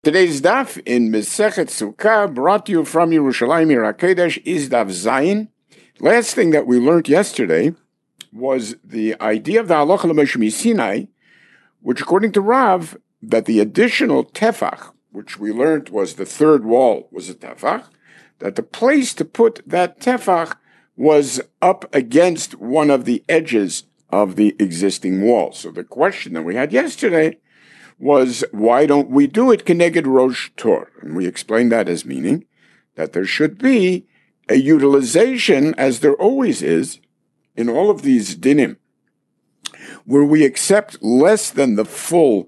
Today's daf in Mesechet Sukkah, brought to you from Yerushalayim Ir HaKodesh, is daf Zayin. Last thing that we learned yesterday was the idea of the Halacha L'Moshe Sinai, which according to Rav, that the additional tefach, which we learned was the third wall was a tefach, that the place to put that tefach was up against one of the edges of the existing wall. So the question that we had yesterday was, why don't we do it Keneged Rosh Tor? And we explained that as meaning that there should be a utilization, as there always is, in all of these dinim, where we accept less than the full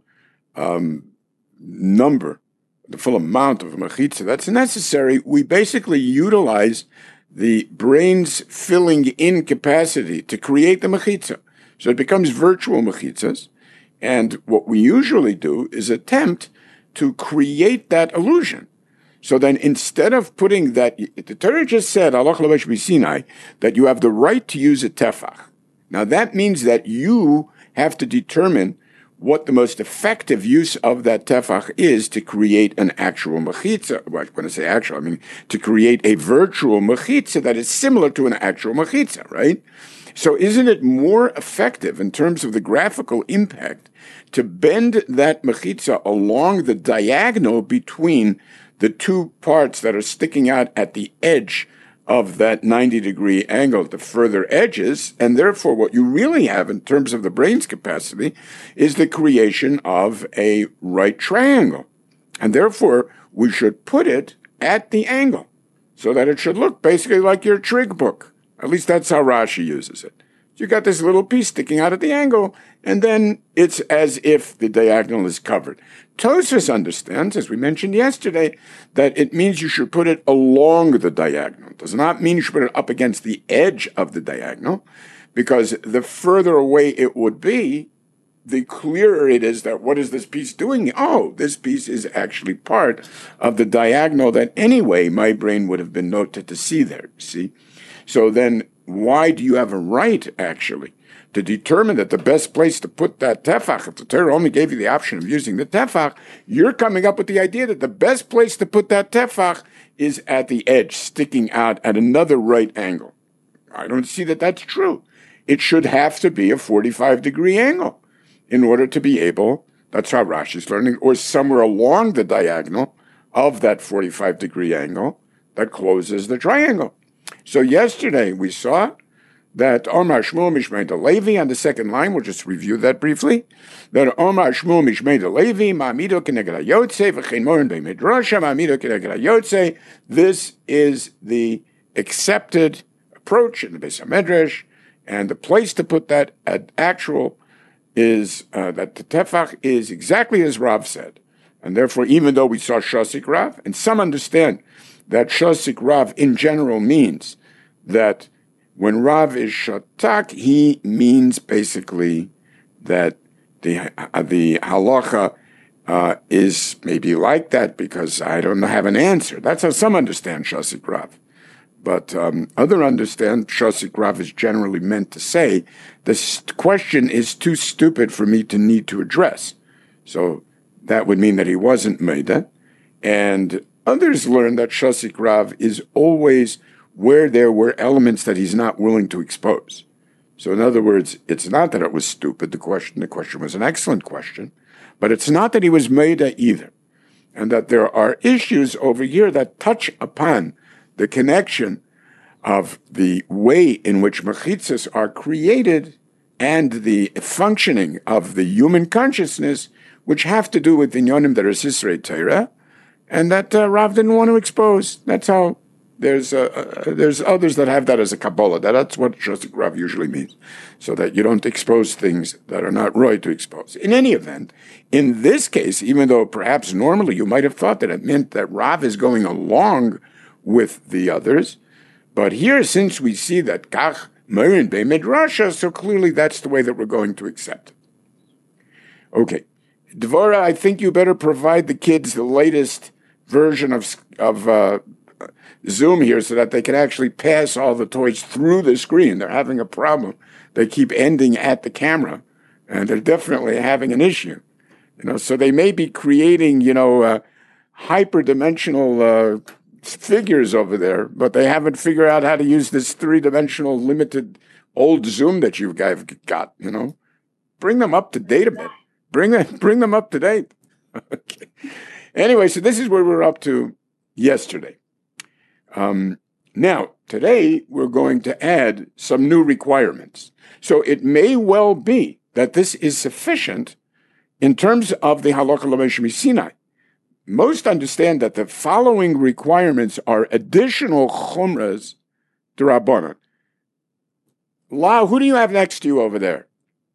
number, the full amount of mechitza that's necessary. We basically utilize the brain's filling in capacity to create the mechitza. So it becomes virtual mechitzas. And what we usually do is attempt to create that illusion. So then instead of putting that, the Torah just said, Halacha L'Moshe Sinai, that you have the right to use a tefach. Now that means that you have to determine what the most effective use of that tefach is to create an actual mechitza. Well, when I say actual, I mean to create a virtual mechitza that is similar to an actual mechitza, right? So isn't it more effective in terms of the graphical impact to bend that mechitza along the diagonal between the two parts that are sticking out at the edge of that 90-degree angle, the further edges, and therefore what you really have in terms of the brain's capacity is the creation of a right triangle. And therefore, we should put it at the angle so that it should look basically like your trig book. At least that's how Rashi uses it. You got this little piece sticking out at the angle, and then it's as if the diagonal is covered. Tosfos understands, as we mentioned yesterday, that it means you should put it along the diagonal. It does not mean you should put it up against the edge of the diagonal, because the further away it would be, the clearer it is that what is this piece doing? Oh, this piece is actually part of the diagonal that anyway my brain would have been noted to see there, see? So then, why do you have a right, actually, to determine that the best place to put that tefach, if the Torah only gave you the option of using the tefach, you're coming up with the idea that the best place to put that tefach is at the edge, sticking out at another right angle. I don't see that that's true. It should have to be a 45-degree angle in order to be able, that's how Rashi's learning, or somewhere along the diagonal of that 45-degree angle that closes the triangle. So yesterday we saw that Omar Shmuel Mishmei Levi on the second line, we'll just review that briefly, that Omar Shmuel Mishmei Levi, Ma'amido Keneged HaYotze, V'chein Morin Be'Midrasha, Ma'amido Keneged HaYotze. This is the accepted approach in the Beis HaMedrash, and the place to put that at actual is that the tefach is exactly as Rav said. And therefore, even though we saw Shasik Rav, and some understand that Shasik Rav in general means that when Rav is shatak, he means basically that the halacha is maybe like that because I don't have an answer. That's how some understand Shasik Rav. But other understand Shasik Rav is generally meant to say, this question is too stupid for me to need to address. So that would mean that he wasn't Meida. And others learn that Shasik Rav is always where there were elements that he's not willing to expose. So in other words, it's not that it was stupid, the question was an excellent question, but it's not that he was Meida either. And that there are issues over here that touch upon the connection of the way in which mechitzas are created and the functioning of the human consciousness, which have to do with inyonim that are Sisrei Torah, and that Rav didn't want to expose. That's how there's others that have that as a Kabbalah. That's what Shasik Rav usually means, so that you don't expose things that are not right to expose. In any event, in this case, even though perhaps normally you might have thought that it meant that Rav is going along with the others, but here, since we see that Kach Merin Be Midrasha, so clearly that's the way that we're going to accept it. Okay. Dvora, I think you better provide the kids the latest version of Zoom here so that they can actually pass all the toys through the screen. They're having a problem. They keep ending at the camera, and they're definitely having an issue. So they may be creating, hyperdimensional figures over there, but they haven't figured out how to use this three-dimensional limited old Zoom that you guys got, Bring them up to date a bit. Bring them up to date. Okay. Anyway, so this is where we're up to yesterday. Now, today we're going to add some new requirements. So it may well be that this is sufficient in terms of the Halacha L'Moshe Sinai. Most understand that the following requirements are additional chumras d'Rabbanan. Lau, who do you have next to you over there?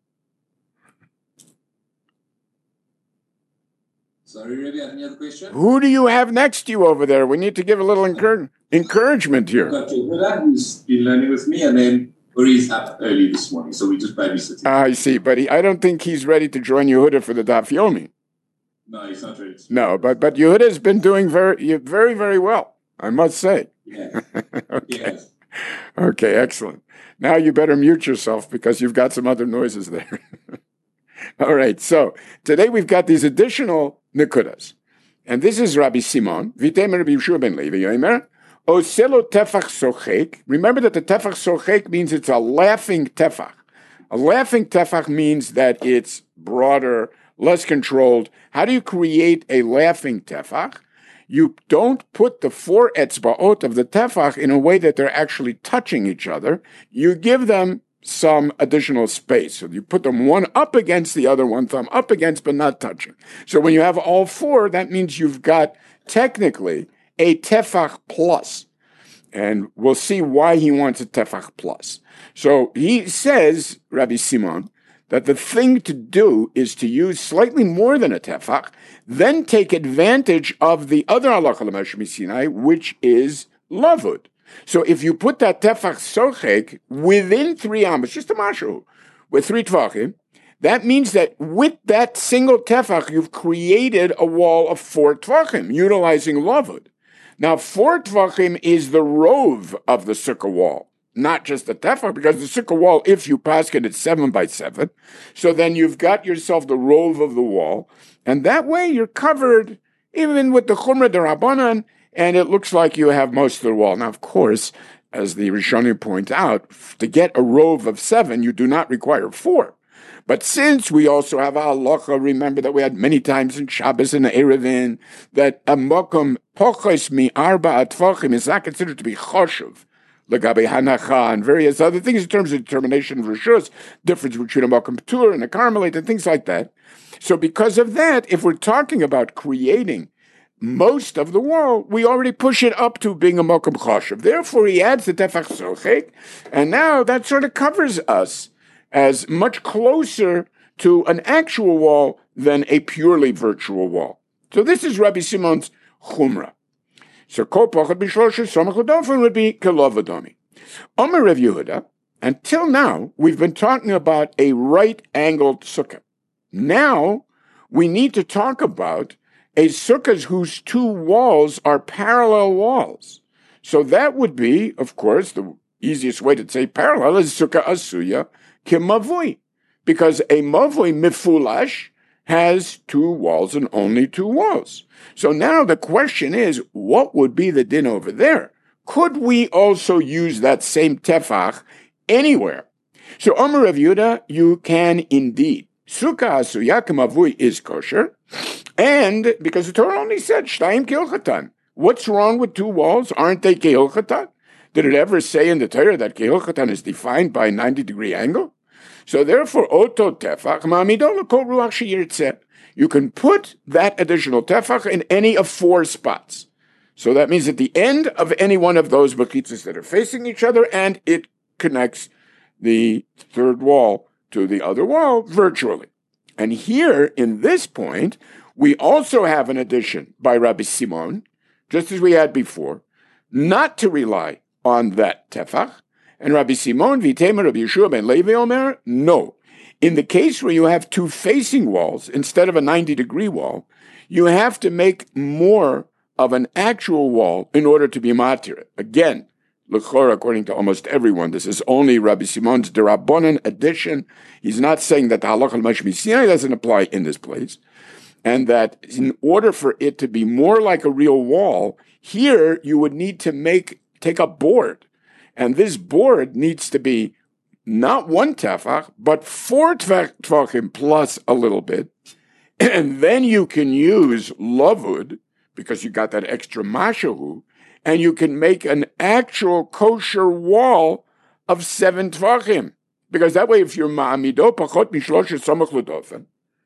Sorry, Rabbi, I didn't hear the question. Who do you have next to you over there? We need to give a little encouragement here. I've got Yehuda, who's been learning with me, and then Uri's up early this morning, so we just babysitting. I see, but I don't think he's ready to join Yehuda for the Daf Yomi. No, he's not ready. No, but Yehuda has been doing very, very, very well, I must say. Yeah. Okay. Yes. Okay, excellent. Now you better mute yourself because you've got some other noises there. All right, so today we've got these additional nekudas. And this is Rabbi Simon, Vitem Rabbi Yeshua ben Levi Yomer, Oselo tefach sochek. Remember that the tefach sochek means it's a laughing tefach. A laughing tefach means that it's broader, less controlled. How do you create a laughing tefach? You don't put the four etzbaot of the tefach in a way that they're actually touching each other. You give them some additional space. So you put them one up against the other, one thumb up against, but not touching. So when you have all four, that means you've got technically a tefach plus. And we'll see why he wants a tefach plus. So he says, Rabbi Simon, that the thing to do is to use slightly more than a tefach, then take advantage of the other halacha l'Moshe Sinai, which is lavud. So if you put that tefach sochek within 3 amos, just a mashu, with 3 tvachim, that means that with that single tefach, you've created a wall of 4 tvachim, utilizing lavud. Now, 4 tvachim is the rove of the sukkah wall, not just the tefach, because the sukkah wall, if you paskin, it's 7 by 7. So then you've got yourself the rove of the wall, and that way you're covered even with the chumrah d'Rabbanan, and it looks like you have most of the wall. Now, of course, as the Rishonim point out, to get a rove of 7, you do not require 4. But since we also have a halacha, remember that we had many times in Shabbos and Erevin, that a mokum pochos mi arba atvachim is not considered to be choshev, legabe hanacha, and various other things in terms of determination of rishus, difference between a mokum ptur and a carmelite, and things like that. So because of that, if we're talking about creating most of the wall, we already push it up to being a mokum choshev. Therefore, he adds the tefach sochek, and now that sort of covers us as much closer to an actual wall than a purely virtual wall. So this is Rabbi Simon's chumrah. So kol pachad b'shloshes somach l'dofen would be kelovadomi. Omer Rav Yehuda, until now, we've been talking about a right-angled sukkah. Now, we need to talk about a sukkah whose 2 walls are parallel walls. So that would be, of course, the easiest way to say parallel is sukkah asuya kimavui, because a mavui mifulash has 2 walls and only 2 walls. So now the question is, what would be the din over there? Could we also use that same tefach anywhere? So Omer Rav Yehuda, you can indeed. Sukkah asuya kimavui is kosher, and because the Torah only said shtayim kehilchatan. What's wrong with 2 walls? Aren't they kehilchatan? Did it ever say in the Torah that kehilchatan is defined by a 90-degree angle? So therefore, oto tefach ma'amido l'kol ruach sheyirzeh. You can put that additional tefach in any of 4 spots. So that means at the end of any one of those mechitzas that are facing each other, and it connects the 3rd wall to the other wall virtually. And here, in this point, we also have an addition by Rabbi Simon, just as we had before, not to rely on that tefach. And Rabbi Simon, Vitema Rabbi Yeshua ben Levi Omer, no. In the case where you have 2 facing walls instead of a 90-degree wall, you have to make more of an actual wall in order to be matir. Again, l'chor, according to almost everyone, this is only Rabbi Simon's D'Rabbanan addition. He's not saying that the halacha l'Moshe Sinai doesn't apply in this place. and that in order for it to be more like a real wall, here you would need to take a board, and this board needs to be not one tefach, but 4 tefachim plus a little bit, and then you can use lavud, because you got that extra mashahu, and you can make an actual kosher wall of 7 tefachim. Because that way, if you're ma'amido pachot mishlosh samach l'dofen,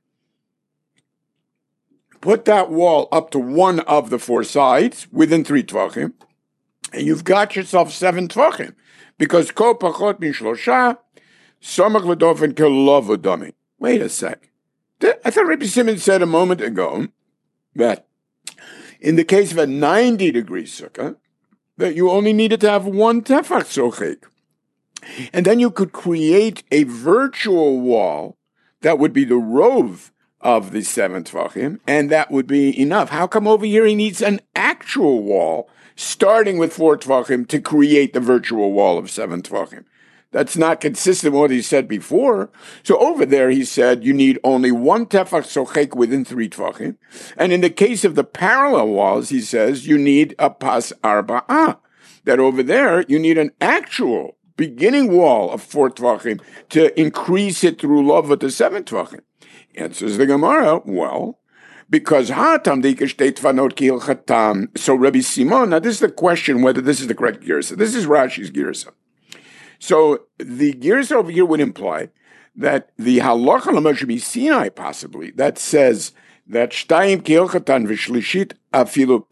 put that wall up to one of the 4 sides within 3 tvachim, and you've got yourself 7 tvachim. Because ko pachot mishlosha samach l'dofen kelov adami. Wait a sec. I thought Rabbi Simon said a moment ago that in the case of a 90-degree sukkah, that you only needed to have 1 tefach sochek. And then you could create a virtual wall that would be the rove of the 7 tvachim, and that would be enough. How come over here he needs an actual wall, starting with 4 tvachim, to create the virtual wall of 7 tvachim? That's not consistent with what he said before. So over there he said you need only 1 tefach sochek within 3 tvachim. And in the case of the parallel walls, he says you need a pas arba'ah. That over there you need an actual beginning wall of 4 tvachim to increase it through lava to 7 tvachim. Answers the Gemara, well, because hatam deikashtei tfanot ki hilchatam. So Rabbi Simon, now this is the question whether this is the correct girsa. This is Rashi's girsa. So the girsa over here would imply that the halacha l'Moshe Sinai possibly that says that shtayim ki hilchatan v'shlishit afilu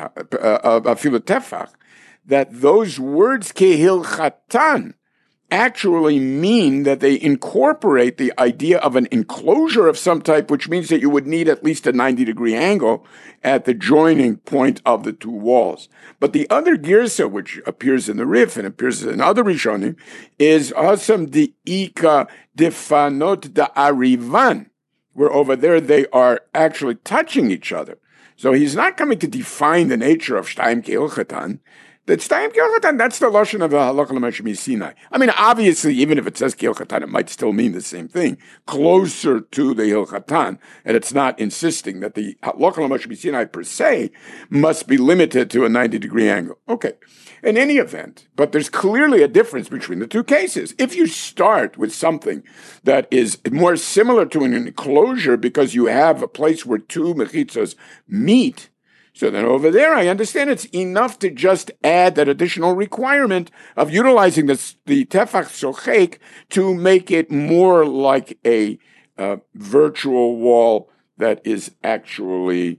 tefach, that those words ki hilchatan actually mean that they incorporate the idea of an enclosure of some type, which means that you would need at least a 90-degree angle at the joining point of the 2 walls. But the other girsa, which appears in the Rif and appears in other Rishonim, is Asam Di'ika Defanot Da'arivan, where over there they are actually touching each other. So he's not coming to define the nature of Shtayim Ki Hilchatan. That's the lashon of the halacha l'Moshe Sinai. I mean, obviously, even if it says ki hilchatan, it might still mean the same thing, closer to the hilchatan, and it's not insisting that the halacha l'Moshe Sinai per se must be limited to a 90-degree angle. Okay, in any event, but there's clearly a difference between the 2 cases. If you start with something that is more similar to an enclosure because you have a place where 2 mechitzos meet, so then over there, I understand it's enough to just add that additional requirement of utilizing the tefach sochek to make it more like a virtual wall that is actually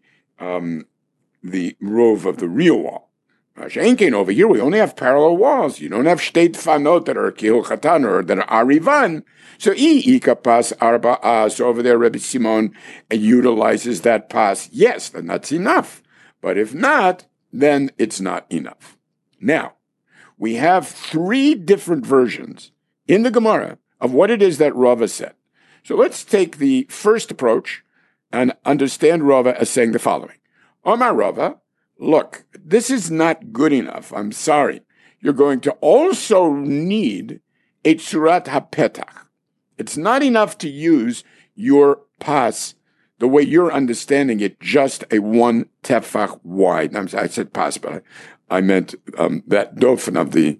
the rove of the real wall. Over here, we only have parallel walls. You don't have shtei tfanot that are ki hilchatan or that are arivan. So ika pas arba'ah. So over there, Rabbi Simon utilizes that pas. Yes, then that's enough. But if not, then it's not enough. Now, we have 3 different versions in the Gemara of what it is that Rava said. So let's take the first approach and understand Rava as saying the following. Omar Rava, look, this is not good enough. I'm sorry. You're going to also need a tzurat hapetach. It's not enough to use your pas the way you're understanding it, just a 1 tefach wide. I said pas, but I meant that dofen of the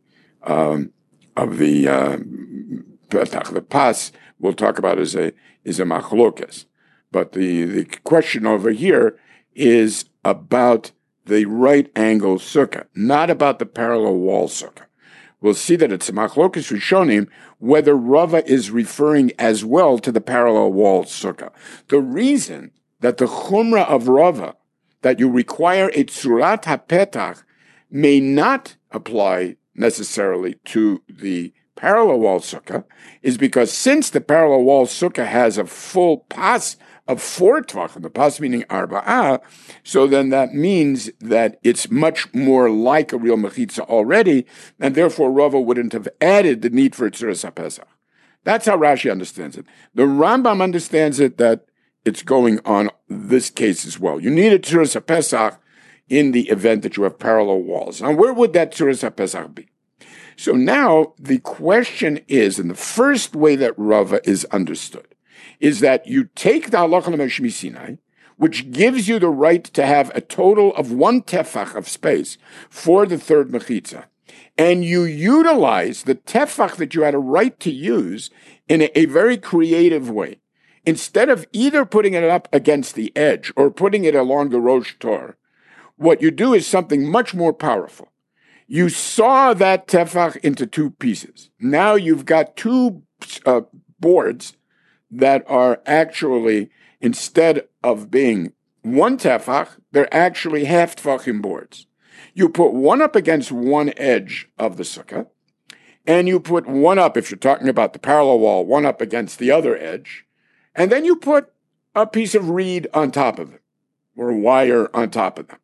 petach. The pas we'll talk about is a machlokas, but the question over here is about the right angle sukkah, not about the parallel wall sukkah. We'll see that it's a machlokas rishonim whether Rava is referring as well to the parallel wall sukkah. The reason that the chumrah of Rava, that you require a tzurat hapetach, may not apply necessarily to the parallel wall sukkah, is because since the parallel wall sukkah has a full pas of 4 tvachim, the pas meaning arba'ah, so then that means that it's much more like a real mechitza already, and therefore Rava wouldn't have added the need for tzuras haPesach. That's how Rashi understands it. The Rambam understands it that it's going on this case as well. You need a tzuras haPesach in the event that you have parallel walls. Now, where would that tzuras haPesach be? So now the question is, and the first way that Rava is understood, is that you take the halacha l'Moshe Sinai, which gives you the right to have a total of 1 tefach of space for the third mechitza. And you utilize the tefach that you had a right to use in a very creative way. Instead of either putting it up against the edge or putting it along the Rosh Tor, what you do is something much more powerful. You saw that tefach into 2 pieces. Now you've got 2 boards that are actually, instead of being 1 tefach, they're actually half tefachim boards. You put one up against one edge of the sukkah, and you put one up, if you're talking about the parallel wall, one up against the other edge, and then you put a piece of reed on top of it, or a wire on top of them.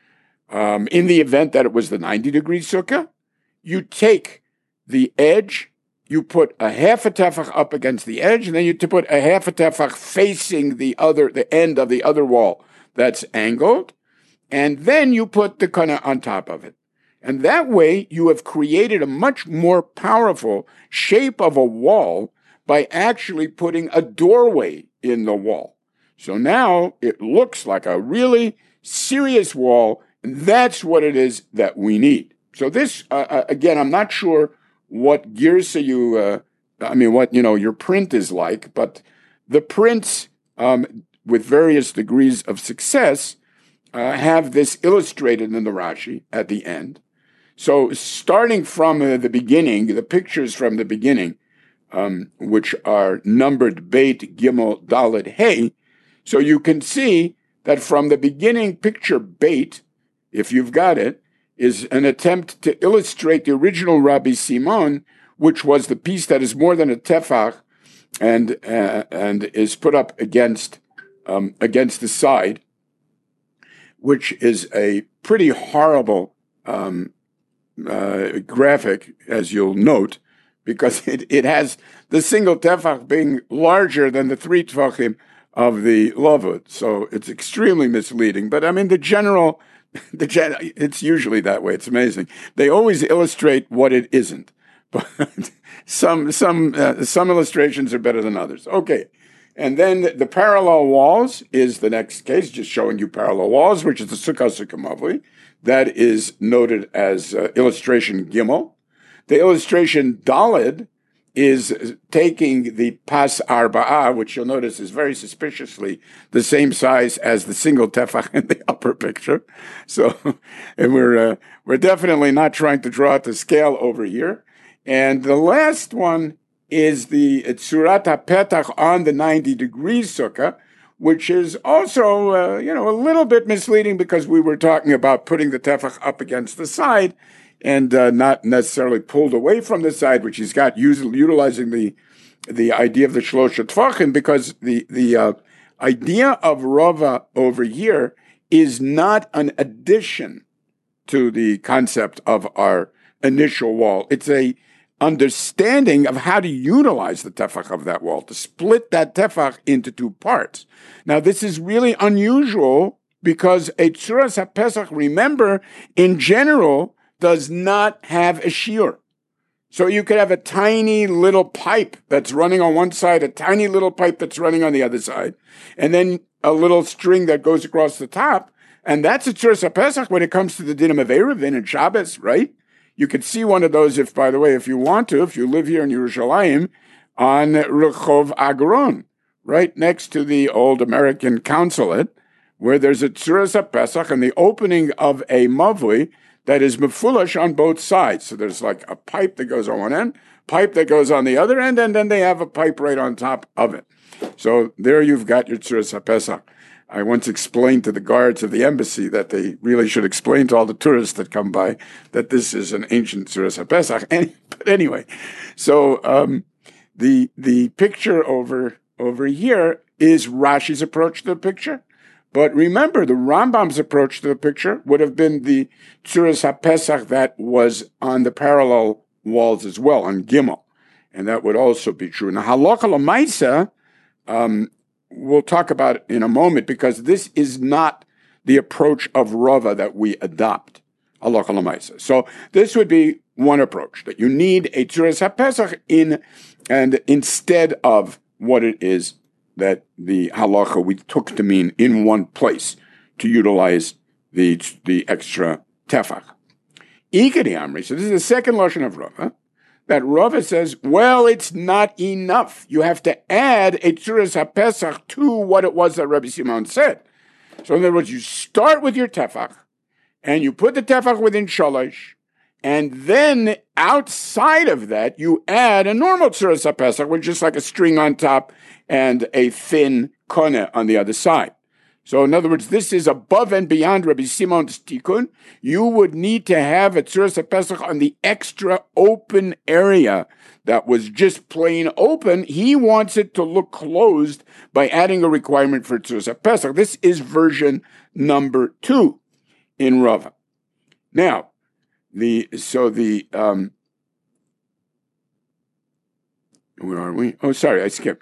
In the event that it was the 90-degree sukkah, you take the edge, you put a half a tefach up against the edge, and then you put a half a tefach facing the end of the other wall that's angled, and then you put the kana on top of it. And that way, you have created a much more powerful shape of a wall by actually putting a doorway in the wall. So now it looks like a really serious wall, and that's what it is that we need. So this, again, I'm not sure what girsa your print is like, but the prints with various degrees of success have this illustrated in the Rashi at the end. So starting from the beginning, the pictures from the beginning, which are numbered Beit, Gimel, Dalet, Hey, so you can see that from the beginning picture Beit, if you've got it, is an attempt to illustrate the original Rabbi Simon, which was the piece that is more than a tefach and is put up against the side, which is a pretty horrible graphic, as you'll note, because it has the single tefach being larger than the 3 tefachim of the lavud. So it's extremely misleading. But I mean, it's usually that way. It's amazing. They always illustrate what it isn't. But some illustrations are better than others. Okay. And then the parallel walls is the next case, just showing you parallel walls, which is the Sukkah Mavli. That is noted as illustration Gimel. The illustration Daled is taking the Pas Arba'ah, which you'll notice is very suspiciously the same size as the single tefach in the upper picture. So, and we're definitely not trying to draw out the scale over here. And the last one is the Tzurat HaPetach on the 90-degree sukkah, which is also, a little bit misleading because we were talking about putting the tefach up against the side and not necessarily pulled away from the side, which he's got utilizing the idea of the Shlosha Tefachim, because the idea of Rava over here is not an addition to the concept of our initial wall. It's a understanding of how to utilize the tefach of that wall, to split that tefach into 2 parts. Now, this is really unusual because a Tzuras HaPesach, remember, in general, does not have a shiur. So you could have a tiny little pipe that's running on one side, a tiny little pipe that's running on the other side, and then a little string that goes across the top, and that's a Tzuras HaPesach when it comes to the Dinim of Eruvin and Shabbos, right? You could see one of those, if you want to, if you live here in Yerushalayim, on Rehov Agron, right next to the old American consulate, where there's a Tzuras HaPesach and the opening of a mavli that is mefulash on both sides. So there's like a pipe that goes on one end, pipe that goes on the other end, and then they have a pipe right on top of it. So there you've got your Tzuras HaPesach. I once explained to the guards of the embassy that they really should explain to all the tourists that come by that this is an ancient Tzuras HaPesach. But anyway, so the picture over here is Rashi's approach to the picture. But remember, the Rambam's approach to the picture would have been the Tzuras HaPesach that was on the parallel walls as well, on Gimel. And that would also be true. Now, Halacha L'Maisa, we'll talk about it in a moment, because this is not the approach of Rava that we adopt, Halacha L'Maisa. So this would be one approach, that you need a Tzuras HaPesach instead of what it is that the halacha we took to mean in one place to utilize the extra tefach. Ikari Amri, so this is the second lashon of Rava, that Rava says, well, it's not enough. You have to add a tzuras HaPesach to what it was that Rabbi Simon said. So in other words, you start with your tefach, and you put the tefach within shalosh, and then outside of that, you add a normal tzuras HaPesach, which is like a string on top and a thin koneh on the other side. So in other words, this is above and beyond Rabbi Simon's tikkun. You would need to have a tzuras HaPesach on the extra open area that was just plain open. He wants it to look closed by adding a requirement for tzuras HaPesach. This is version number 2 in Rava. Now, where are we? Oh, sorry, I skipped.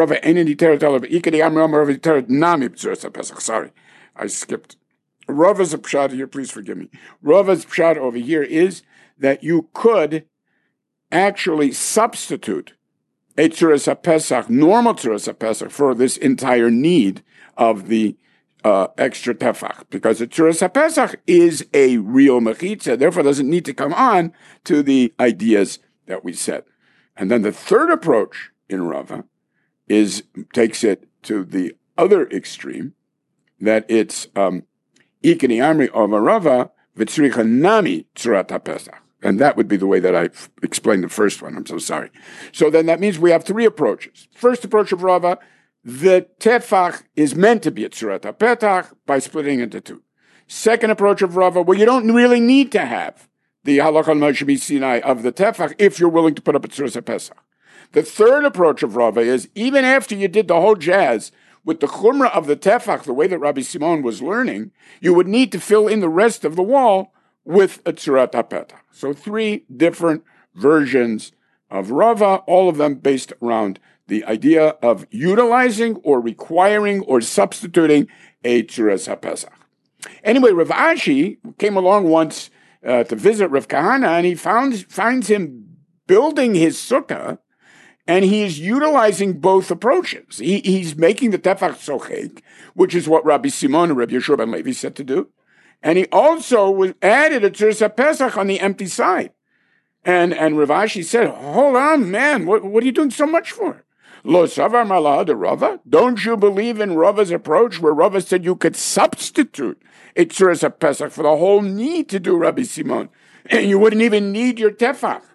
Sorry, I skipped. Rava's pshat here, please forgive me. Rava's pshat over here is that you could actually substitute a tzuras HaPesach, normal tzuras HaPesach, for this entire need of the extra tefach, because the tzuras HaPesach is a real mechitza, therefore doesn't need to come on to the ideas that we said. And then the third approach in Rava takes it to the other extreme, that it's Ikani Amri of Rava v'tzricha nami tzurat HaPesach. And that would be the way that I explained the first one. I'm so sorry. So then that means we have 3 approaches. First approach of Rava, the tefach is meant to be a tzurat HaPesach by splitting into 2. Second approach of Rava, well, you don't really need to have the halakha Moshe Sinai of the tefach if you're willing to put up a tzuras HaPesach. The third approach of Rava is, even after you did the whole jazz with the chumrah of the tefach, the way that Rabbi Simon was learning, you would need to fill in the rest of the wall with a tzurat HaPesach. So 3 different versions of Rava, all of them based around the idea of utilizing or requiring or substituting a tzuras HaPesach. Anyway, Rav Ashi came along once to visit Rav Kahana, and he finds him building his sukkah, and he is utilizing both approaches. He's making the tefach sochek, which is what Rabbi Simon and Rabbi Yeshua ben Levi said to do, and he also added a tzuras HaPesach on the empty side. And Rav Ashi said, hold on, man, what are you doing so much for? Lo savar malad Rava? Don't you believe in Rava's approach, where Rava said you could substitute a tzuras HaPesach for the whole need to do Rabbi Simon, and you wouldn't even need your tefach.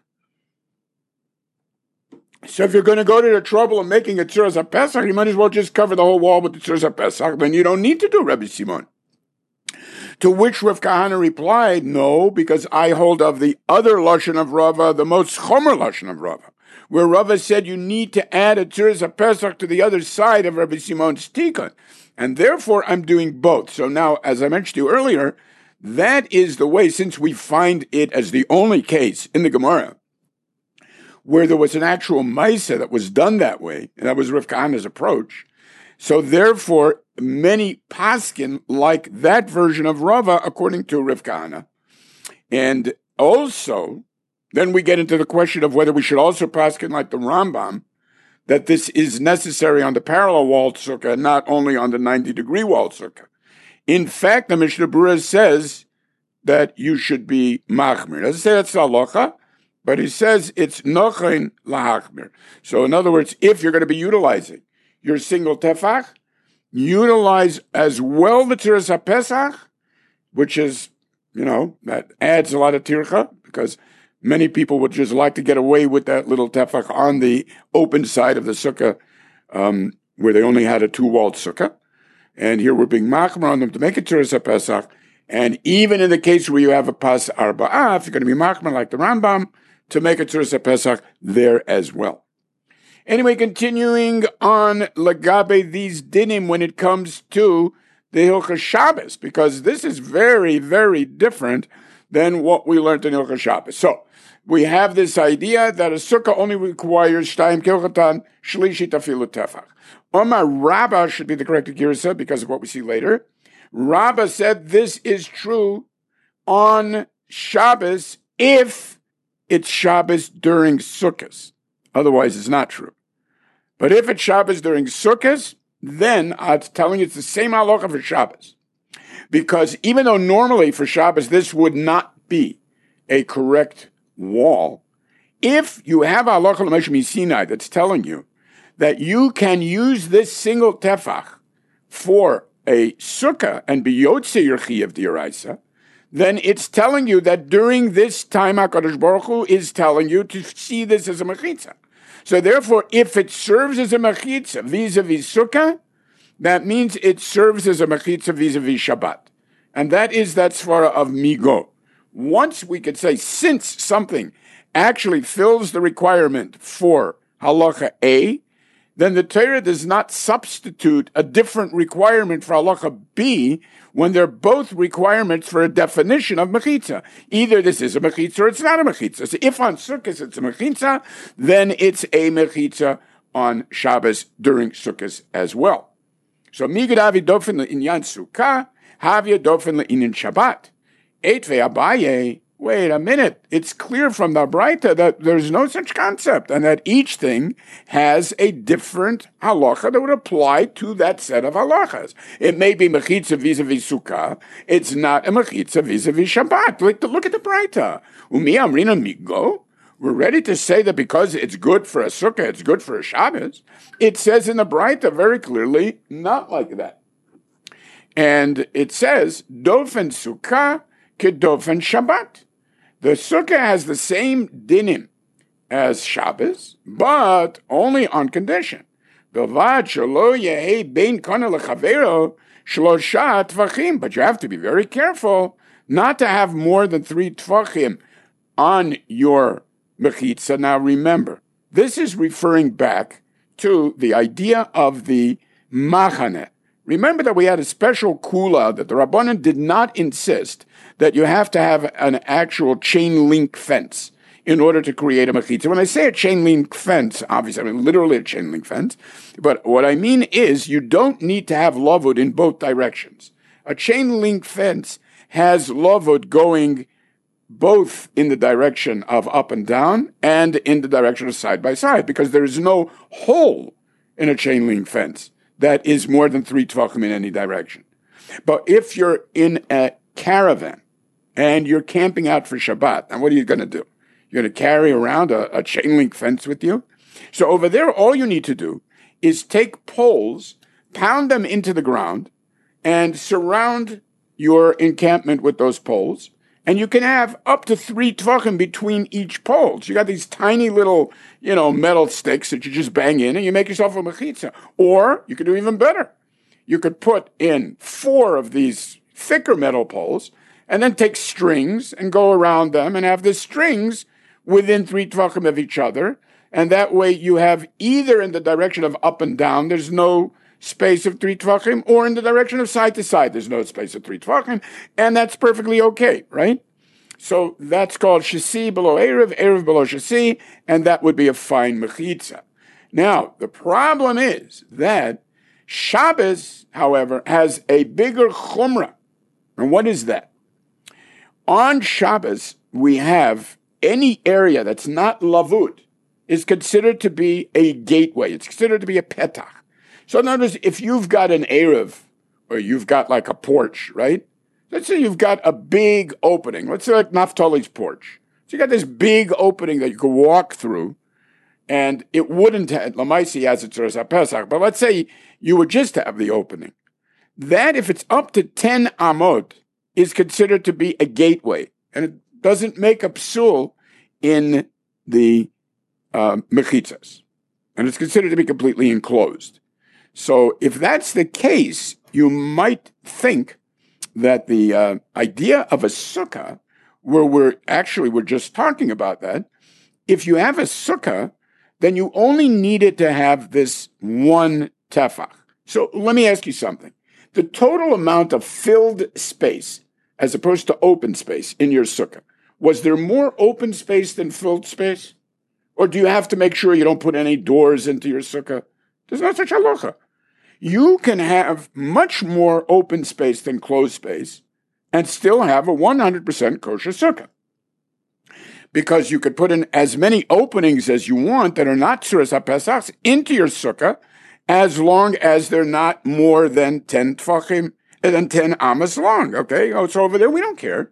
So if you're going to go to the trouble of making a tzuras HaPesach, you might as well just cover the whole wall with the tzuras HaPesach, then you don't need to do Rabbi Simon. To which Rav Kahana replied, no, because I hold of the other lashon of Rava, the most chomer lashon of Rava, where Rava said you need to add a tzuras HaPesach to the other side of Rabbi Simon's tikkun. And therefore, I'm doing both. So now, as I mentioned to you earlier, that is the way, since we find it as the only case in the Gemara where there was an actual maisa that was done that way, and that was Rav Kahana's approach. So therefore, many paskin like that version of Rava, according to Rav Kahana. And also, then we get into the question of whether we should also paskin like the Rambam, that this is necessary on the parallel walled sukkah, not only on the 90-degree walled sukkah. In fact, the Mishnah Berurah says that you should be machmir. Doesn't say that's halacha, but he says it's nochen lahachmir. So in other words, if you're going to be utilizing your single tefach, utilize as well the tzuras HaPesach, which is, that adds a lot of tircha, because many people would just like to get away with that little tefach on the open side of the sukkah, where they only had a 2-walled sukkah. And here we're being machmer on them to make it tzuras HaPesach. And even in the case where you have a pas arba'ah, if you're going to be machmer like the Rambam, to make a tzuras HaPesach there as well. Anyway, continuing on Lagabe these dinim when it comes to the Hilchos Shabbos, because this is very, very different than what we learned in Hilchos Shabbos. So, we have this idea that a sukkah only requires shtayim kilchatan shlishit afilu tefach. Omar Rabbah should be the correct girsa because of what we see later. Rabbah said this is true on Shabbos if it's Shabbos during Sukkot. Otherwise, it's not true. But if it's Shabbos during Sukkot, then I'm telling you it's the same halacha for Shabbos. Because even though normally for Shabbos this would not be a correct wall, if you have halacha l'Moshe Sinai that's telling you that you can use this single tefach for a sukkah and be yotze your chiyuv d'oraisa, then it's telling you that during this time HaKadosh Baruch Hu is telling you to see this as a mechitza. So therefore, if it serves as a mechitza vis-a-vis sukkah, that means it serves as a mechitza vis-a-vis Shabbat. And that is that svara of migo. Once we could say, since something actually fills the requirement for halacha A, then the Torah does not substitute a different requirement for halacha B when they're both requirements for a definition of mechitza. Either this is a mechitza or it's not a mechitza. So if on Sukkot it's a mechitza, then it's a mechitza on Shabbos during Sukkot as well. So migad avi dofen le'inyan sukkah, havya dofen le'inyan Shabbat. Eitvei Abaye, wait a minute, it's clear from the Braita that there's no such concept and that each thing has a different halacha that would apply to that set of halachas. It may be mechitza vis-a-vis sukkah, it's not a mechitza vis-a-vis Shabbat. Look at the Braita. Umi amrina migo. We're ready to say that because it's good for a sukkah, it's good for a Shabbos. It says in the Braita very clearly, not like that. And it says, dofen sukkah kedofen Shabbat. The sukkah has the same dinim as Shabbos, but only on condition. But you have to be very careful not to have more than 3 tvachim on your mechitza. Now remember, this is referring back to the idea of the machane. Remember that we had a special kula that the Rabbanan did not insist that you have to have an actual chain link fence in order to create a mechitza. When I say a chain link fence, obviously I mean literally a chain link fence, but what I mean is you don't need to have lavud in both directions. A chain link fence has lavud going both in the direction of up and down and in the direction of side by side, because there is no hole in a chain link fence that is more than 3 tvachim in any direction. But if you're in a caravan and you're camping out for Shabbat, and what are you going to do? You're going to carry around a chain link fence with you? So over there, all you need to do is take poles, pound them into the ground, and surround your encampment with those poles. And you can have up to 3 tvachim between each pole. So you got these tiny little, metal sticks that you just bang in and you make yourself a mechitza. Or you could do even better. You could put in 4 of these thicker metal poles and then take strings and go around them and have the strings within 3 tvachim of each other. And that way you have either in the direction of up and down, there's no space of 3 tvachim, or in the direction of side to side, there's no space of 3 tvachim, and that's perfectly okay, right? So that's called shasi below erev, erev below shasi, and that would be a fine mechitza. Now, the problem is that Shabbos, however, has a bigger chumrah. And what is that? On Shabbos, we have any area that's not lavud is considered to be a gateway. It's considered to be a petach. So in other words, if you've got an erev, or you've got like a porch, right? Let's say you've got a big opening. Let's say like Naftali's porch. So you got this big opening that you can walk through, and it wouldn't have, Lamaisi has it as a Pesach, but let's say you would just have the opening. That, if it's up to 10 amot, is considered to be a gateway, and it doesn't make a psul in the mechitzas, and it's considered to be completely enclosed. So if that's the case, you might think that the idea of a sukkah, where we're just talking about that, if you have a sukkah, then you only needed to have this one tefach. So let me ask you something. The total amount of filled space, as opposed to open space in your sukkah, was there more open space than filled space? Or do you have to make sure you don't put any doors into your sukkah? There's no such halacha. You can have much more open space than closed space and still have a 100% kosher sukkah. because you could put in as many openings as you want that are not Tzuras HaPesach into your sukkah, as long as they're not more than 10 tfachim, than 10 amas long, okay? Oh, so over there, we don't care.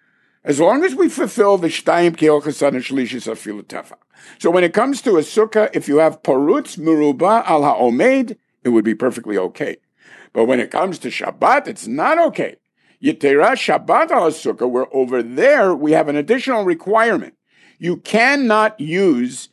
As long as we fulfill the Shtayim Kehil Chesed and Shlishis Afilu Tefach. So when it comes to a sukkah, if you have Parutz Meruba al HaOmed, it would be perfectly okay. But when it comes to Shabbat, it's not okay. Yetera Shabbat al Sukkah, where over there we have an additional requirement. You cannot use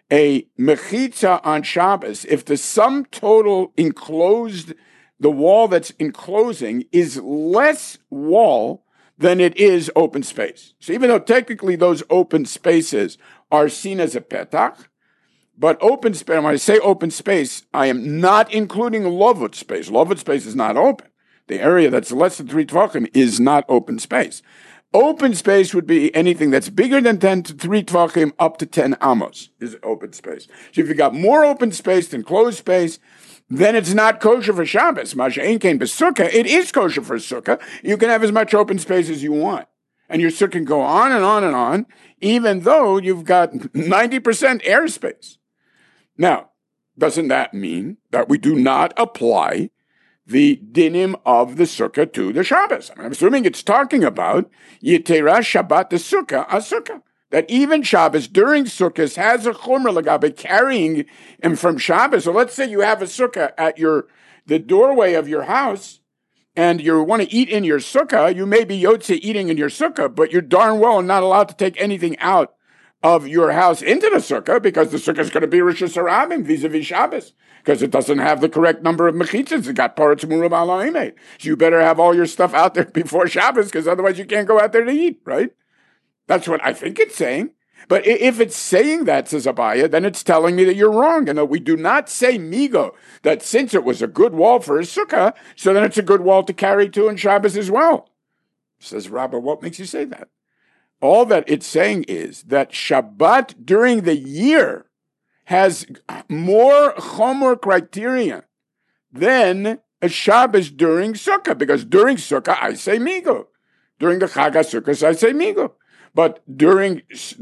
a mechitza on Shabbos if the sum total enclosed, the wall that's enclosing is less wall than it is open space. So even though technically those open spaces are seen as a petach, but open space, when I say open space, I am not including lovut space. Lovut space is not open. The area that's less than 3 tvachim is not open space. Open space would be anything that's bigger than 10 to 3 tvachim up to 10 amos is open space. So if you got more open space than closed space, then it's not kosher for Shabbos. Masha'en kein b'sukkah, it is kosher for sukkah. You can have as much open space as you want. And your sukkah can go on and on and on, even though you've got 90% airspace. Now, doesn't that mean that we do not apply the dinim of the sukkah to the Shabbos? I'm assuming it's talking about Yetera Shabbat the sukkah, a sukkah. That even Shabbos during sukkahs has a chumrah lagabe carrying him from Shabbos. So let's say you have a sukkah at the doorway of your house, and you want to eat in your sukkah. You may be yotze eating in your sukkah, but you're darn well not allowed to take anything out of your house into the sukkah, because the sukkah is going to be Rosh Hashanah vis-a-vis Shabbos, because it doesn't have the correct number of mechitzas. It got paratz murub al ha'emet. So you better have all your stuff out there before Shabbos, because otherwise you can't go out there to eat, right? That's what I think it's saying. But if it's saying that, says Abaya, then it's telling me that you're wrong, and that we do not say migo, that since it was a good wall for a sukkah, so then it's a good wall to carry to in Shabbos as well. Says Rabbah, what makes you say that? All that it's saying is that Shabbat during the year has more chomer criteria than a Shabbos during Sukkah, because during Sukkah I say migo. During the Chag HaSukkos I say migo. But during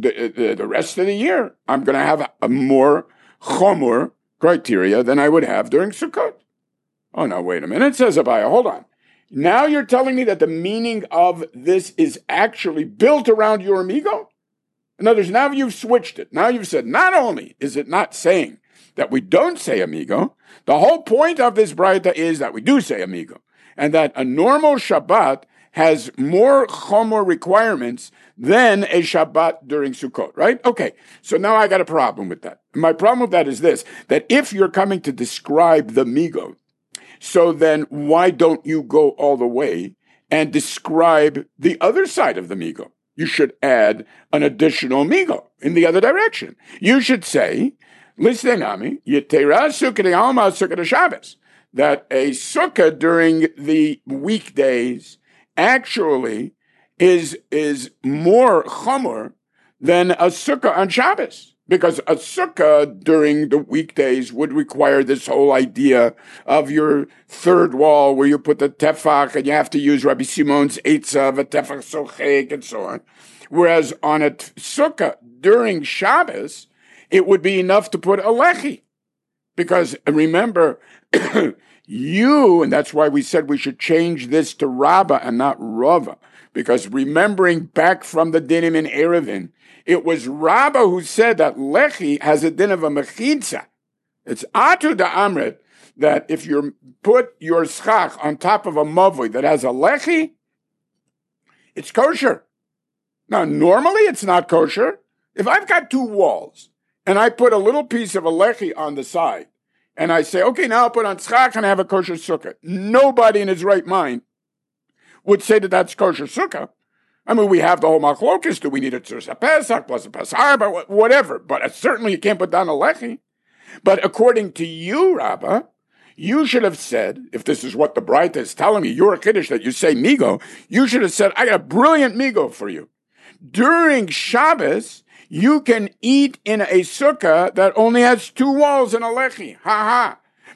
the rest of the year, I'm going to have a more chomer criteria than I would have during Sukkot. Oh, now wait a minute, says Abaya, hold on. Now you're telling me that the meaning of this is actually built around your amigo? In other words, now you've switched it. Now you've said, not only is it not saying that we don't say amigo, the whole point of this braita is that we do say amigo, and that a normal Shabbat has more chomer requirements than a Shabbat during Sukkot, right? Okay, so now I got a problem with that. My problem with that is this, that if you're coming to describe the migo, so then why don't you go all the way and describe the other side of the migo? You should add an additional migo in the other direction. You should say, Listenami, Yetera Sukkah de Alma Sukkah de Shabbos, that a sukkah during the weekdays actually is more chomer than a sukkah on Shabbos. Because a sukkah during the weekdays would require this whole idea of your third wall where you put the tefach and you have to use Rabbi Simon's Eitzav, a tefach sochek, and so on. Whereas on a sukkah during Shabbos, it would be enough to put a lechi. Because remember, and that's why we said we should change this to Rabbah and not Rava. Because remembering back from the dinim in Erevin, it was Rabbah who said that lechi has a din of a mechitza. It's atu da amrit that if you put your schach on top of a mavoi that has a lechi, it's kosher. Now, normally it's not kosher. If I've got 2 walls and I put a little piece of a lechi on the side and I say, okay, now I'll put on schach and I have a kosher sukkah, nobody in his right mind would say that that's kosher sukkah. I mean, we have the whole machlokas. Do we need a Tzuras HaPesach plus a Pesach, but whatever. But certainly you can't put down a lechi. But according to you, Rabbah, you should have said, if this is what the Braita is telling me, you're a Kiddush that you say migo, you should have said, I got a brilliant migo for you. During Shabbos, you can eat in a sukkah that only has 2 walls and a lechi. Ha ha.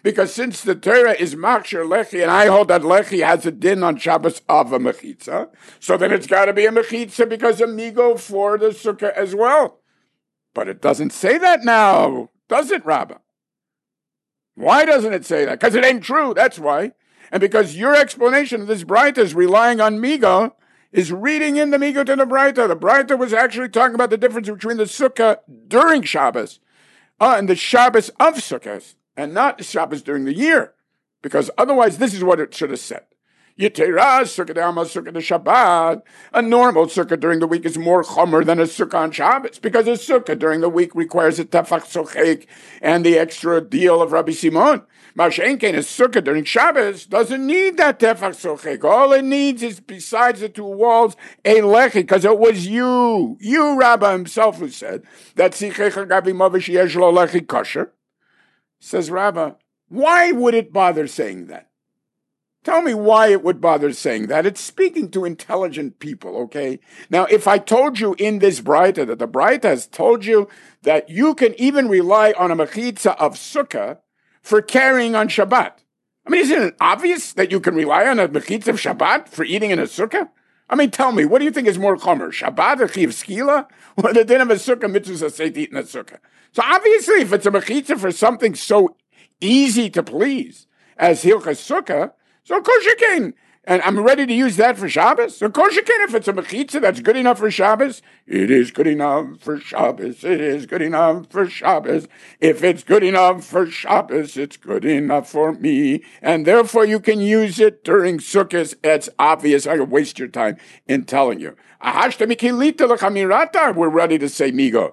Because since the Torah is Machshir Lechi, and I hold that Lechi has a din on Shabbos of a Mechitza, so then it's got to be a Mechitza because of Migo for the Sukkah as well. But it doesn't say that now, does it, Rabbah? Why doesn't it say that? Because it ain't true, that's why. And because your explanation of this Braita is relying on Migo, is reading in the Migo to the Braita. The Braita was actually talking about the difference between the Sukkah during Shabbos and the Shabbos of Sukkot, and not the Shabbos during the year. Because otherwise, this is what it should have said. Yetera Sukkah d'Alma, Sukkah de Shabbat. A normal Sukkah during the week is more chomer than a Sukkah on Shabbos, because a Sukkah during the week requires a Tefach Sochek and the extra deal of Rabbi Simon. Mashenken, a Sukkah during Shabbos doesn't need that Tefach Sochek. All it needs is, besides the two walls, a Lechi, because it was you, Rabbah himself, who said that Sichecha Gabi Mavish Yesh Lo Lechi Kosher. Says Rabbah, why would it bother saying that? Tell me why it would bother saying that. It's speaking to intelligent people, okay? Now, if I told you in this Braita that the Braita has told you that you can even rely on a mechitza of Sukkah for carrying on Shabbat. I mean, isn't it obvious that you can rely on a mechitza of Shabbat for eating in a Sukkah? I mean, tell me, what do you think is more chomer, Shabbat or Chiv Skila, or the din of a Sukkah mitzvah say to eat in a Sukkah? So obviously, if it's a mechitza for something so easy to please as Hilchas Sukkah, so of course you can. And I'm ready to use that for Shabbos. So of course you can. If it's a mechitza that's good enough for Shabbos, it is good enough for Shabbos. It is good enough for Shabbos. If it's good enough for Shabbos, it's good enough for me. And therefore you can use it during Sukkot. It's obvious. I could waste your time in telling you. We're ready to say migo.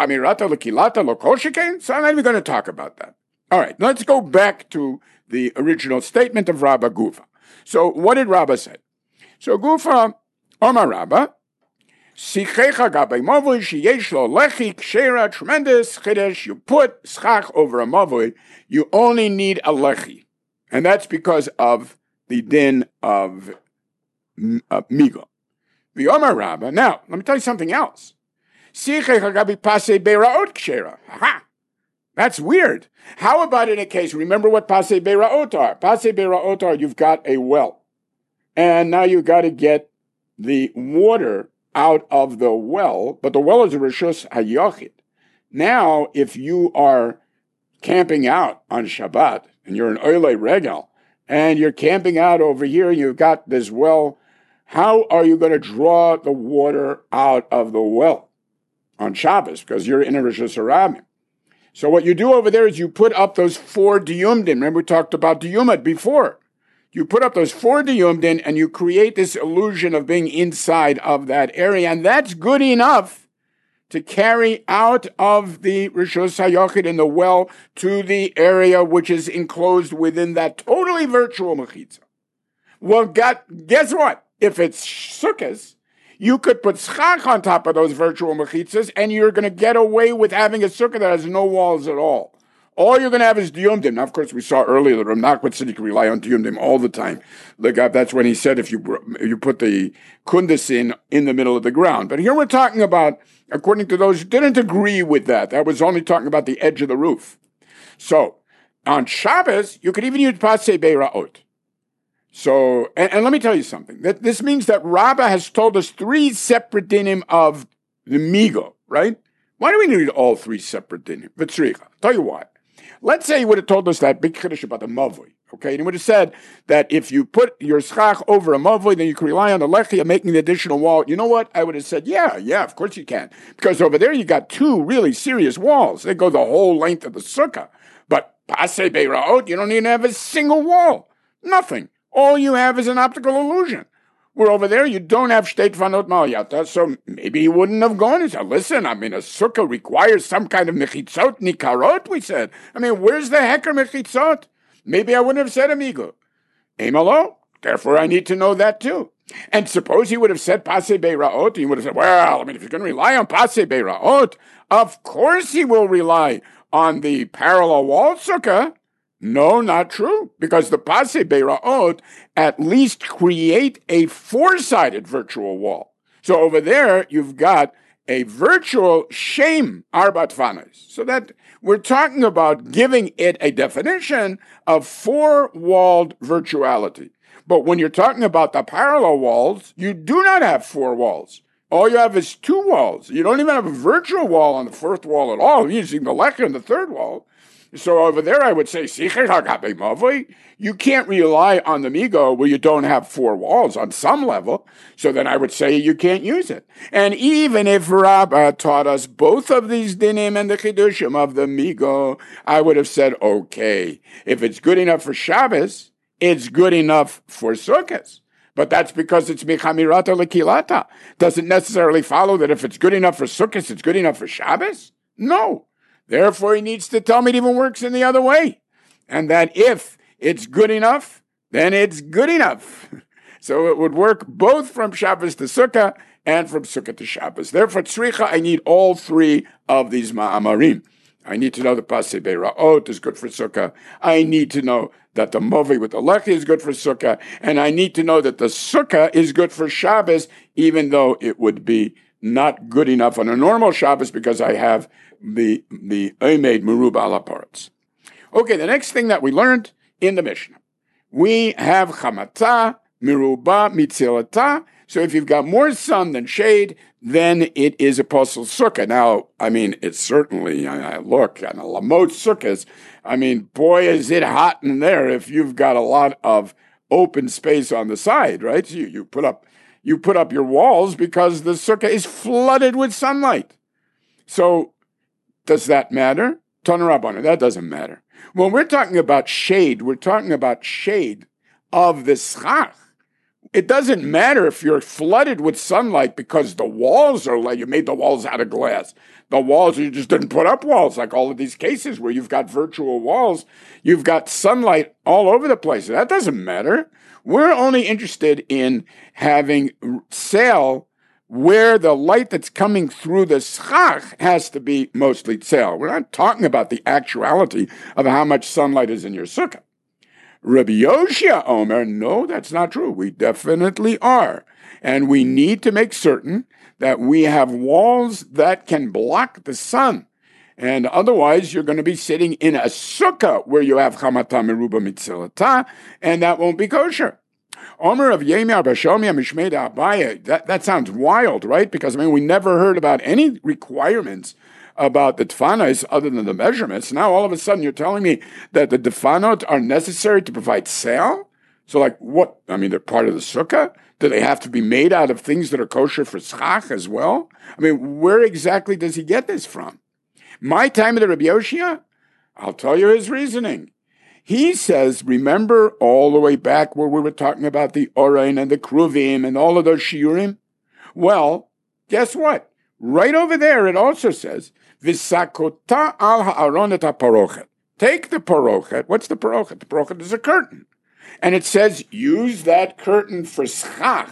So I'm not even going to talk about that. All right, let's go back to the original statement of Rabbah Gufa. So what did Rabbah say? So Gufa, Omar Rabbah, Sichecha gabei mavoi sheyesh lo lechi kshera, tremendous chidesh. You put schach over a mavoi, you only need a lechi, and that's because of the din of migo. The Omar Rabbah. Now, let me tell you something else. Sichecha gabei pasei beiraot kshera. Ha! That's weird. How about in a case, remember what Pasei Beiraot are? Pasei Beiraot are, you've got a well, and now you've got to get the water out of the well, but the well is a Rishus HaYochid. Now, if you are camping out on Shabbat, and you're an Oile Regel, and you're camping out over here, you've got this well, how are you going to draw the water out of the well on Shabbos? Because you're in a Rishus HaRabim. So what you do over there is you put up those 4 diyumdin. Remember we talked about diyumat before. You put up those 4 diyumdin and you create this illusion of being inside of that area. And that's good enough to carry out of the Rishus HaYochid in the well to the area which is enclosed within that totally virtual mechitza. Well, guess what? If it's Sukkos, you could put schach on top of those virtual mechitzas, and you're going to get away with having a sukkah that has no walls at all. All you're going to have is diyumdim. Now, of course, we saw earlier that Rav Nachman said you can rely on diyumdim all the time. That's when he said if you put the kundus in the middle of the ground. But here we're talking about, according to those who didn't agree with that, that was only talking about the edge of the roof. So, on Shabbos, you could even use pasei beiraot. So, and let me tell you something. This means that Rabbah has told us 3 separate dinim of the migo, right? Why do we need all 3 separate dinim? V'tzricha. Tell you why. Let's say he would have told us that big chiddush about the mavoi, okay? And he would have said that if you put your schach over a mavoi, then you can rely on the lechi of making the additional wall. You know what? I would have said, yeah, of course you can. Because over there you got 2 really serious walls. They go the whole length of the sukkah. But pasei beiraot, you don't even have a single wall. Nothing. All you have is an optical illusion. Where over there, you don't have shteit vanot malyata, so maybe he wouldn't have gone. He said, listen, I mean, a sukkah requires some kind of mechitzot, nikarot, we said. I mean, where's the hecker mechitzot? Maybe I wouldn't have said amigo. Emalo, therefore I need to know that too. And suppose he would have said pasei beiraot, he would have said, well, I mean, if you're going to rely on pasei beiraot, of course he will rely on the parallel wall sukkah. No, not true, because the pasei beiraot at least create a 4-sided virtual wall. So over there, you've got a virtual shame arba tfanos. So that we're talking about giving it a definition of four-walled virtuality. But when you're talking about the parallel walls, you do not have four walls. All you have is two walls. You don't even have a virtual wall on the fourth wall at all. You're using the lecha on the third wall. So over there, I would say, you can't rely on the migo where you don't have four walls on some level. So then I would say you can't use it. And even if Rabbah taught us both of these dinim and the chidushim of the migo, I would have said, okay, if it's good enough for Shabbos, it's good enough for Sukkot. But that's because it's michamirata lekilata. Doesn't necessarily follow that if it's good enough for Sukkot, it's good enough for Shabbos? No. Therefore, he needs to tell me it even works in the other way. And that if it's good enough, then it's good enough. So it would work both from Shabbos to Sukkah and from Sukkah to Shabbos. Therefore, tzricha, I need all three of these ma'amarim. I need to know the Pasei Beira'ot is good for Sukkah. I need to know that the Movi with the Lechi is good for Sukkah. And I need to know that the Sukkah is good for Shabbos, even though it would be not good enough on a normal Shabbos because I have the Omed Meruba ala parts. Okay, the next thing that we learned in the Mishnah. We have Chamata, Meruba, Mitzilata. So if you've got more sun than shade, then it is a posel sukkah. Now, I mean, it's certainly, I look at a Lamot sukkahs, I mean, boy, is it hot in there if you've got a lot of open space on the side, right? So you put up your walls because the sukkah is flooded with sunlight. So does that matter? Tana Rabbana, that doesn't matter. When we're talking about shade, we're talking about shade of the schach. It doesn't matter if you're flooded with sunlight because the walls are like, you made the walls out of glass. The walls, you just didn't put up walls, like all of these cases where you've got virtual walls. You've got sunlight all over the place. That doesn't matter. We're only interested in having sail where the light that's coming through the schach has to be mostly tzel. We're not talking about the actuality of how much sunlight is in your sukkah. Rabbi Yoshia Omer, no, that's not true. We definitely are. And we need to make certain that we have walls that can block the sun. And otherwise, you're going to be sitting in a sukkah where you have chamata meruba mitzilata, and that won't be kosher. Omer of Yemir Bashomia Mishmei Abaye, that sounds wild, right? Because, I mean, we never heard about any requirements about the tfanos other than the measurements. Now, all of a sudden, you're telling me that the tfanot are necessary to provide sail? So, like, what? I mean, they're part of the sukkah? Do they have to be made out of things that are kosher for schach as well? I mean, where exactly does he get this from? My time of the Rabbi Yoshia? I'll tell you his reasoning. He says, remember all the way back where we were talking about the Orain and the Kruvim and all of those shiurim? Well, guess what? Right over there, it also says, V'sakota al ha'aron et ha'parochet. Take the parochet. What's the parochet? The parochet is a curtain. And it says, use that curtain for schach.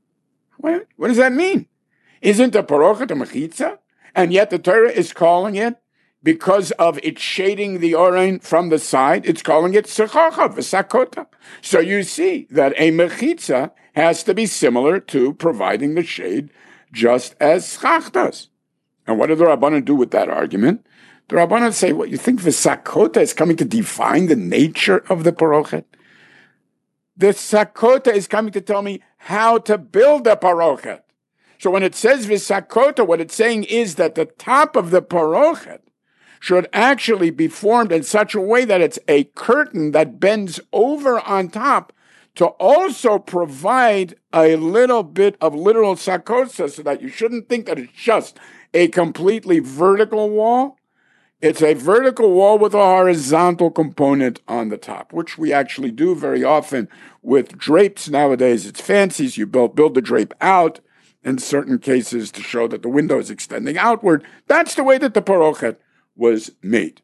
What does that mean? Isn't the parochet a mechitza? And yet the Torah is calling it, because of it shading the orain from the side, it's calling it sechacha, v'sakota. So you see that a mechitza has to be similar to providing the shade just as schach does. And what do the Rabbanan do with that argument? The Rabbanan say, what, you think v'sakota is coming to define the nature of the parochet? The sakota is coming to tell me how to build a parochet. So when it says v'sakota, what it's saying is that the top of the parochet should actually be formed in such a way that it's a curtain that bends over on top to also provide a little bit of literal sakosa, so that you shouldn't think that it's just a completely vertical wall. It's a vertical wall with a horizontal component on the top, which we actually do very often with drapes nowadays. It's fancy. You build the drape out in certain cases to show that the window is extending outward. That's the way that the parochet was made.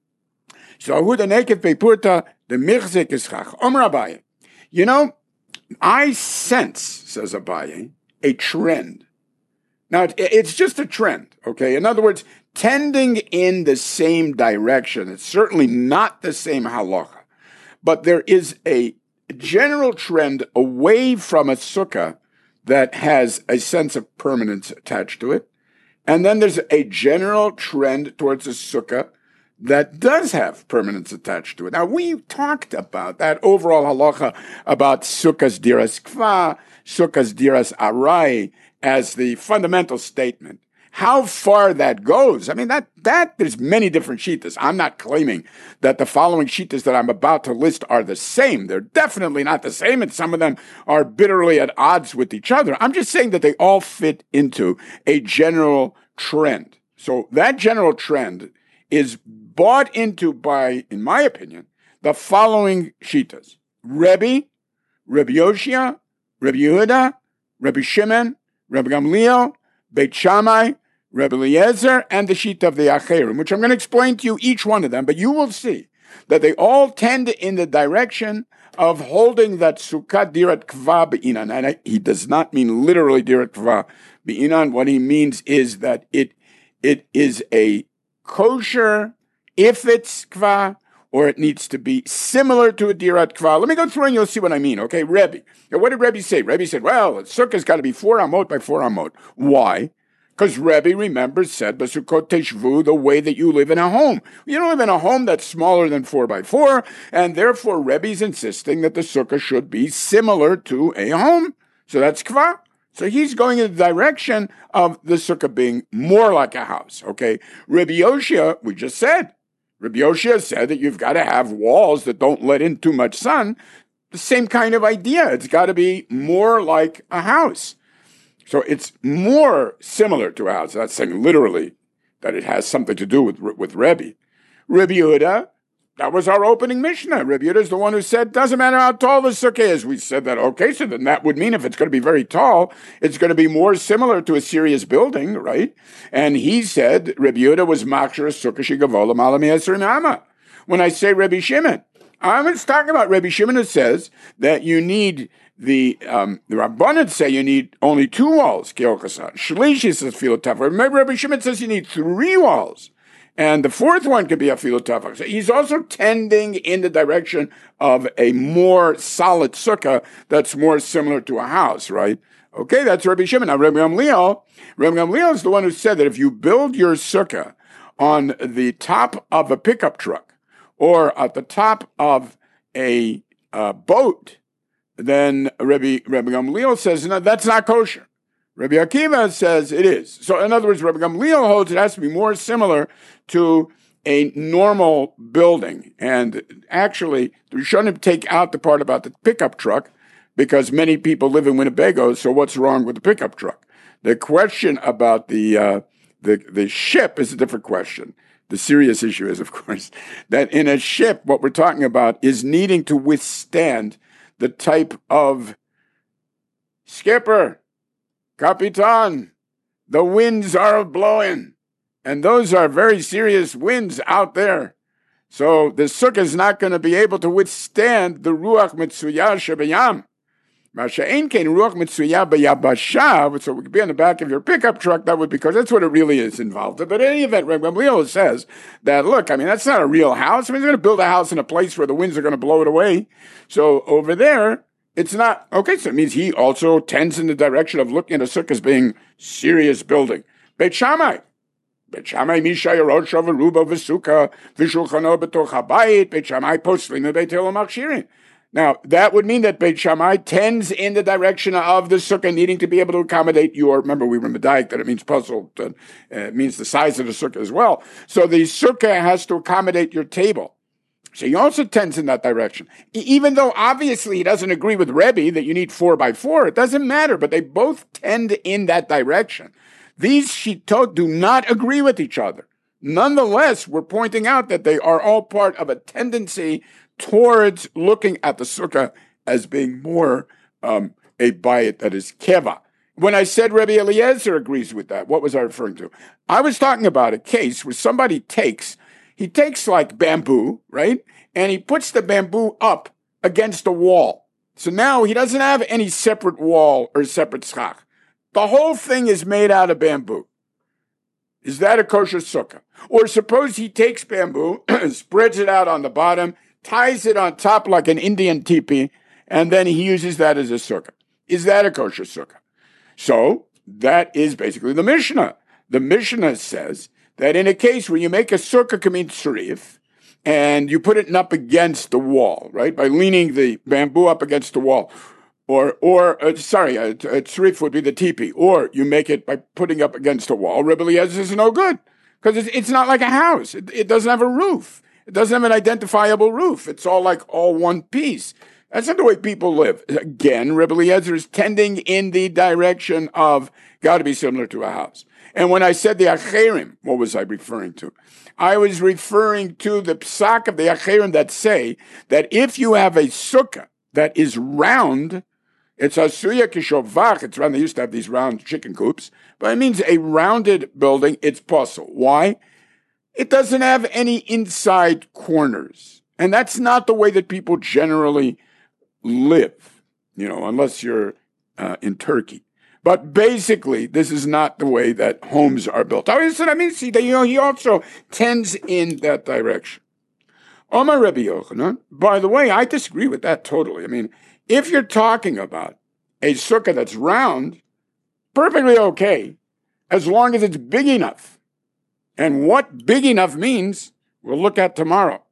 So Ahuda Neked Pepurta, the Michzik is Chach. Omer Abaye. You know, I sense, says Abaye, a trend. Now, it's just a trend, okay? In other words, tending in the same direction. It's certainly not the same halacha, but there is a general trend away from a sukkah that has a sense of permanence attached to it, And then there's a general trend towards a sukkah that does have permanence attached to it. Now, we talked about that overall halacha about sukkahs diras kva, sukkahs diras arai as the fundamental statement. How far that goes, I mean, that there's many different shittas. I'm not claiming that the following shittas that I'm about to list are the same. They're definitely not the same, and some of them are bitterly at odds with each other. I'm just saying that they all fit into a general trend. So that general trend is bought into by, in my opinion, the following shittas: Rebbe, Rebbe Yoshia, Rebbe Yehuda, Rebbe Shimon, Rebbe Gamliel, Beit Shammai, Rebbe Eliezer, and the Shita of the Acherim, which I'm going to explain to you each one of them, but you will see that they all tend in the direction of holding that Sukkah Dirat Kva Be'inan. And he does not mean literally Dirat Kva Be'inan. What he means is that it is a kosher, if it's Kva, or it needs to be similar to a Dirat Kva. Let me go through and you'll see what I mean, okay? Rebbe. Now, what did Rebbe say? Rebbe said, well, a Sukkah's got to be 4 amot by 4 amot. Why? Because Rebbe, remember, said, Basukot Teshvu, the way that you live in a home. You don't live in a home that's smaller than 4 by 4, and therefore Rebbe's insisting that the Sukkah should be similar to a home. So that's Kva. So he's going in the direction of the Sukkah being more like a house, okay? Rebbe Yoshia, we just said. Rebbe Yoshia said that you've got to have walls that don't let in too much sun. The same kind of idea. It's got to be more like a house. So it's more similar to a house. That's saying literally that it has something to do with Rebbe. Rebbe Yehuda, that was our opening Mishnah. Rebbe Yehuda is the one who said, doesn't matter how tall the sukkah is. We said that, okay, so then that would mean if it's going to be very tall, it's going to be more similar to a serious building, right? And he said, Rebbe Yehuda was makshir sukkah shigavola malami esrim ama. When I say Rebbe Shimon, I'm just talking about Rebbe Shimon who says that you need the Rabbanan say you need only 2 walls. Shlishi says filotavach. Remember, Rebbe Shimon says you need 3 walls. And the 4th one could be a filotavach. So he's also tending in the direction of a more solid sukkah that's more similar to a house, right? Okay, that's Rebbe Shimon. Now, Rebbe Gamliel is the one who said that if you build your sukkah on the top of a pickup truck or at the top of a boat, then Rebbe Gamliel says, no, that's not kosher. Rebbe Akiva says it is. So in other words, Rebbe Gamliel holds it has to be more similar to a normal building. And actually, we shouldn't take out the part about the pickup truck because many people live in Winnebago, so what's wrong with the pickup truck? The question about the ship is a different question. The serious issue is, of course, that in a ship, what we're talking about is needing to withstand the type of skipper, Capitan, the winds are blowing, and those are very serious winds out there. So the sukkah is not going to be able to withstand the ruach mitzuyah shebayam. Masha'en kein ruach mitzuyah b'yabasha, so it could be on the back of your pickup truck, that would be, because that's what it really is involved. But in any event, Rebbe Gamliel says that, look, I mean, that's not a real house. I mean, he's going to build a house in a place where the winds are going to blow it away. So over there, it's not, okay, so it means he also tends in the direction of looking at a sukkah as being serious building. Beit Shammai misha yarot shavaruba v'sukkah v'shulchano b'toch habayit, Beit Shammai poslim beit hillel machshirin. Now, that would mean that Beit Shammai tends in the direction of the sukkah needing to be able to accommodate your, remember we were medayik that it means puzzle, it means the size of the sukkah as well. So the sukkah has to accommodate your table. So he also tends in that direction. Even though obviously he doesn't agree with Rebbe that you need 4 by 4, it doesn't matter, but they both tend in that direction. These shitot do not agree with each other. Nonetheless, we're pointing out that they are all part of a tendency towards looking at the sukkah as being more a bayit that is keva. When I said Rebbe Eliezer agrees with that, what was I referring to? I was talking about a case where somebody takes like bamboo, right? And he puts the bamboo up against a wall. So now he doesn't have any separate wall or separate schach. The whole thing is made out of bamboo. Is that a kosher sukkah? Or suppose he takes bamboo, spreads it out on the bottom, ties it on top like an Indian teepee, and then he uses that as a sukkah. Is that a kosher sukkah? So that is basically the Mishnah. The Mishnah says that in a case where you make a sukkah kamin tzrif, and you put it up against the wall, right, by leaning the bamboo up against the wall, a tzrif would be the teepee, or you make it by putting up against a wall, Rebbe Eliezer is no good, because it's not like a house. It doesn't have a roof. It doesn't have an identifiable roof. It's all one piece. That's not the way people live. Again, Rebbe Eliezer is tending in the direction of got to be similar to a house. And when I said the Acherim, what was I referring to? I was referring to the psak of the Acherim that say that if you have a sukkah that is round, it's asuya kishovach, it's round. They used to have these round chicken coops, but it means a rounded building, it's possible. Why? It doesn't have any inside corners. And that's not the way that people generally live, unless you're in Turkey. But basically, this is not the way that homes are built. He also tends in that direction. Omar Rebbe Yochanan, by the way, I disagree with that totally. If you're talking about a sukkah that's round, perfectly okay, as long as it's big enough. And what big enough means, we'll look at tomorrow.